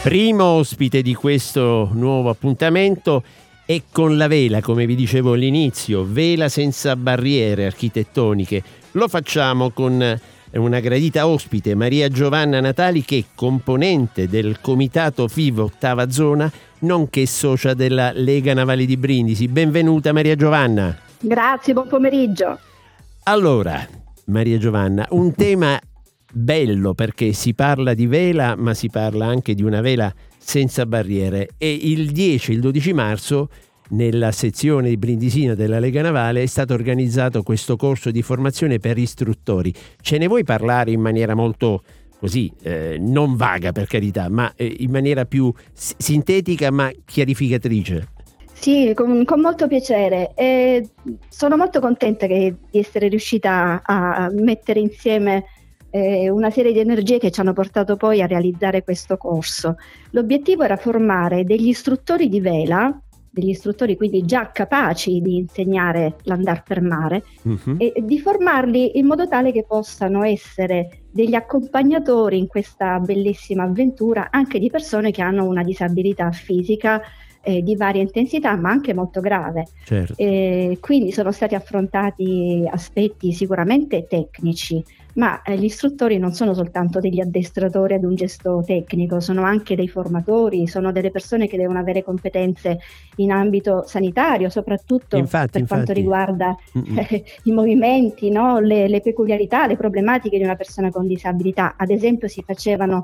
Primo ospite di questo nuovo appuntamento è con la vela, come vi dicevo all'inizio, vela senza barriere architettoniche. Lo facciamo con una gradita ospite, Maria Giovanna Natali, che è componente del Comitato FIV Ottava Zona, nonché socia della Lega Navale di Brindisi. Benvenuta Maria Giovanna. Grazie, buon pomeriggio. Allora, Maria Giovanna, un tema bello perché si parla di vela, ma si parla anche di una vela senza barriere. E il 12 marzo, nella sezione di Brindisina della Lega Navale, è stato organizzato questo corso di formazione per istruttori. Ce ne vuoi parlare in maniera molto così, non vaga per carità, ma in maniera più sintetica ma chiarificatrice? Sì, con molto piacere. Sono molto contenta di essere riuscita a mettere insieme una serie di energie che ci hanno portato poi a realizzare questo corso. L'obiettivo era formare degli istruttori di vela, degli istruttori quindi già capaci di insegnare l'andar per mare, e di formarli in modo tale che possano essere degli accompagnatori in questa bellissima avventura anche di persone che hanno una disabilità fisica di varia intensità ma anche molto grave. Certo. Quindi sono stati affrontati aspetti sicuramente tecnici, ma gli istruttori non sono soltanto degli addestratori ad un gesto tecnico, sono anche dei formatori, sono delle persone che devono avere competenze in ambito sanitario, soprattutto per quanto riguarda i movimenti, no? le peculiarità, le problematiche di una persona con disabilità. Ad esempio si faceva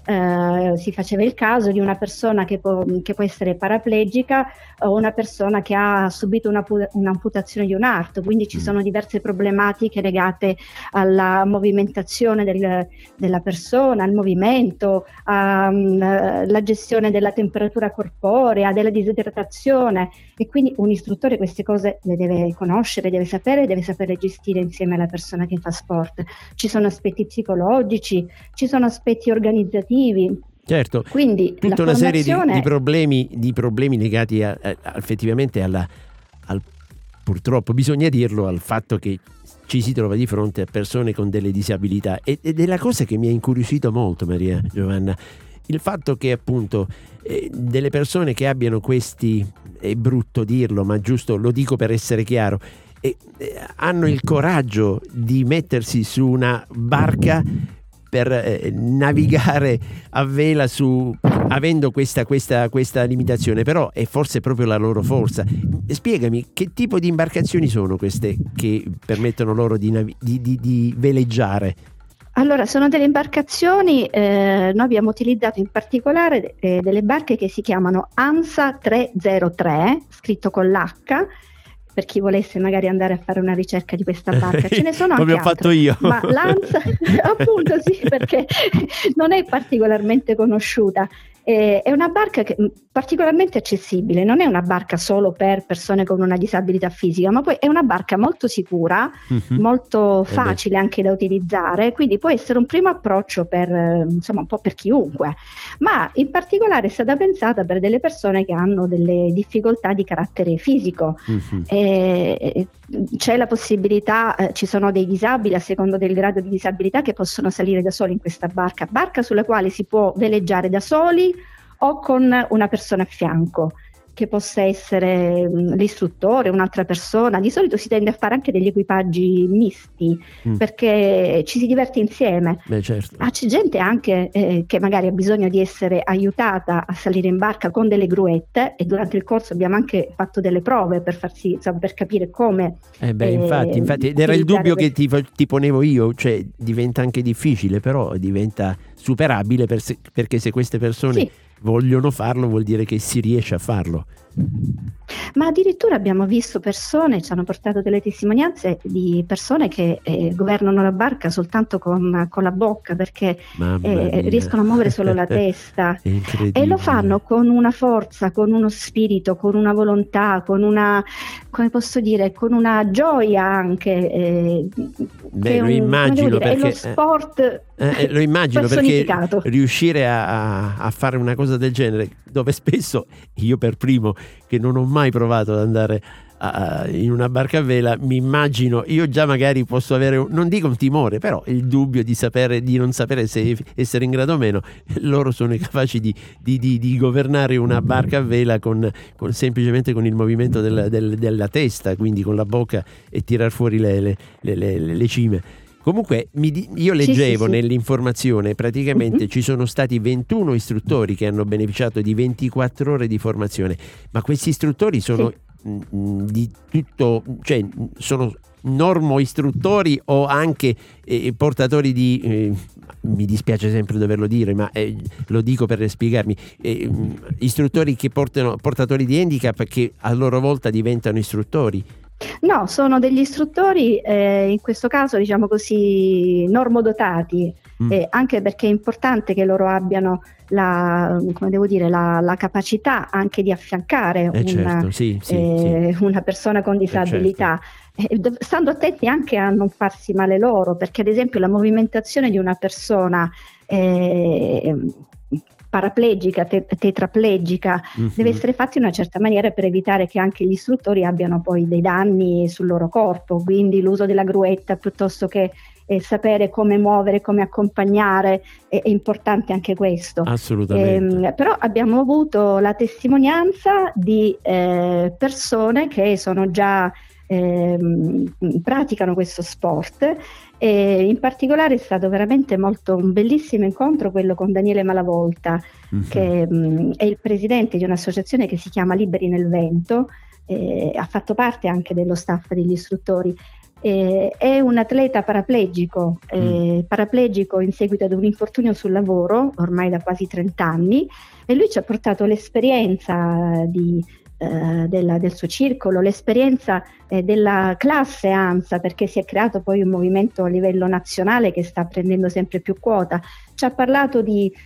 il caso di una persona che può essere paraplegica o una persona che ha subito un'amputazione di un arto, quindi ci sono diverse problematiche legate alla movimentazione della persona, al movimento, alla gestione della temperatura corporea, della disidratazione, e quindi un istruttore queste cose le deve conoscere, deve saperle gestire insieme alla persona che fa sport. Ci sono aspetti psicologici, ci sono aspetti organizzativi. Certo, quindi tutta una serie di problemi legati effettivamente al purtroppo, bisogna dirlo, al fatto che ci si trova di fronte a persone con delle disabilità. Ed è la cosa che mi ha incuriosito molto, Maria Giovanna, il fatto che appunto delle persone che abbiano questi, è brutto dirlo, ma giusto, lo dico per essere chiaro, hanno il coraggio di mettersi su una barca per navigare a vela avendo questa limitazione, però è forse proprio la loro forza. Spiegami, che tipo di imbarcazioni sono queste che permettono loro di veleggiare? Allora, sono delle imbarcazioni, noi abbiamo utilizzato in particolare delle barche che si chiamano ANSA 303, scritto con l'H, per chi volesse magari andare a fare una ricerca di questa barca. Ce ne sono anche come ho fatto io. Ma l'ANSA, appunto sì, perché non è particolarmente conosciuta. È una barca particolarmente accessibile, non è una barca solo per persone con una disabilità fisica, ma poi è una barca molto sicura, molto facile anche da utilizzare, quindi può essere un primo approccio per insomma un po' per chiunque, ma in particolare è stata pensata per delle persone che hanno delle difficoltà di carattere fisico. C'è la possibilità, ci sono dei disabili a secondo del grado di disabilità che possono salire da soli in questa barca sulla quale si può veleggiare da soli o con una persona a fianco, che possa essere l'istruttore, un'altra persona. Di solito si tende a fare anche degli equipaggi misti, perché ci si diverte insieme. Beh, certo. C'è gente anche che magari ha bisogno di essere aiutata a salire in barca con delle gruette, e durante il corso abbiamo anche fatto delle prove per per capire come infatti ed era il dubbio che ti ponevo io, cioè diventa anche difficile, però diventa superabile perché se queste persone vogliono farlo vuol dire che si riesce a farlo. Ma addirittura abbiamo visto persone, ci hanno portato delle testimonianze di persone che governano la barca soltanto con la bocca, perché riescono a muovere solo la testa, e lo fanno con una forza, con uno spirito, con una volontà, con una, come posso dire, con una gioia anche. Lo immagino, perché è lo sport. Lo immagino, perché riuscire a fare una cosa del genere dove spesso io per primo, che non ho mai provato ad andare in una barca a vela, mi immagino, io già magari posso avere, non dico un timore, però il dubbio di non sapere se essere in grado o meno. Loro sono capaci di governare una barca a vela semplicemente con il movimento della testa, quindi con la bocca, e tirar fuori le cime. Comunque io leggevo nell'informazione, praticamente ci sono stati 21 istruttori che hanno beneficiato di 24 ore di formazione, ma questi istruttori sono di tutto, cioè sono normo istruttori o anche portatori di mi dispiace sempre doverlo dire, ma lo dico per spiegarmi, istruttori che portatori di handicap che a loro volta diventano istruttori? No, sono degli istruttori, in questo caso diciamo così normodotati, anche perché è importante che loro abbiano la capacità anche di affiancare una persona con disabilità, stando attenti anche a non farsi male loro, perché ad esempio la movimentazione di una persona paraplegica, tetraplegica, deve essere fatta in una certa maniera per evitare che anche gli istruttori abbiano poi dei danni sul loro corpo, quindi l'uso della gruetta piuttosto che sapere come muovere, come accompagnare, è importante anche questo. Assolutamente. Però abbiamo avuto la testimonianza di persone che sono già praticano questo sport, e in particolare è stato veramente un bellissimo incontro quello con Daniele Malavolta, che è il presidente di un'associazione che si chiama Liberi nel Vento, ha fatto parte anche dello staff degli istruttori. È un atleta paraplegico in seguito ad un infortunio sul lavoro ormai da quasi 30 anni, e lui ci ha portato l'esperienza del suo circolo, l'esperienza della classe ANSA, perché si è creato poi un movimento a livello nazionale che sta prendendo sempre più quota. Ci ha parlato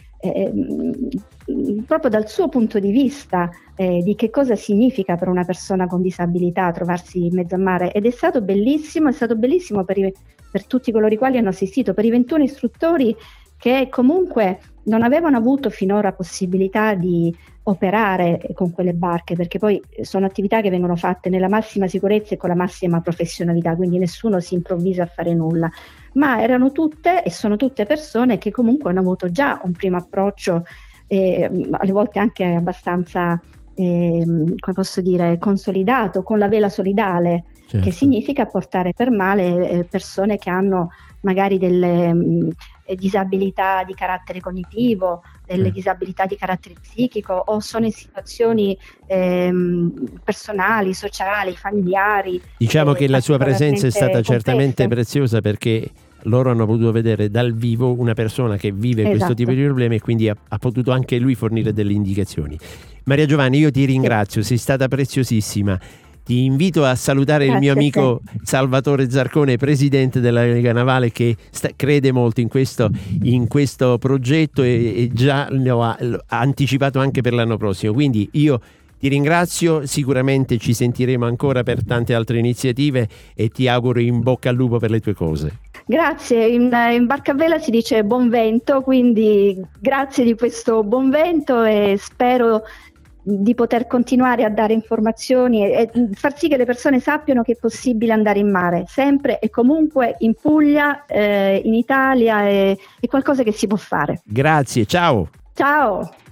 proprio dal suo punto di vista di che cosa significa per una persona con disabilità trovarsi in mezzo al mare, ed è stato bellissimo per tutti coloro i quali hanno assistito, per i 21 istruttori che comunque non avevano avuto finora possibilità di operare con quelle barche, perché poi sono attività che vengono fatte nella massima sicurezza e con la massima professionalità, quindi nessuno si improvvisa a fare nulla, ma erano tutte e sono tutte persone che comunque hanno avuto già un primo approccio, alle volte anche abbastanza come posso dire, consolidato, con la vela solidale, certo, che significa portare per male persone che hanno magari delle disabilità di carattere cognitivo, delle disabilità di carattere psichico, o sono in situazioni personali, sociali, familiari. Diciamo che la sua presenza è stata certamente preziosa, perché loro hanno potuto vedere dal vivo una persona che vive questo tipo di problemi, e quindi ha potuto anche lui fornire delle indicazioni. Maria Giovanni, io ti ringrazio, sei stata preziosissima. Ti invito a salutare il mio amico Salvatore Zarcone, presidente della Lega Navale, che crede molto in questo progetto e già lo ha anticipato anche per l'anno prossimo. Quindi io ti ringrazio, sicuramente ci sentiremo ancora per tante altre iniziative e ti auguro in bocca al lupo per le tue cose. Grazie, in barca a vela si dice buon vento, quindi grazie di questo buon vento, e spero di poter continuare a dare informazioni e far sì che le persone sappiano che è possibile andare in mare, sempre e comunque, in Puglia, in Italia, è qualcosa che si può fare. Grazie, ciao! Ciao!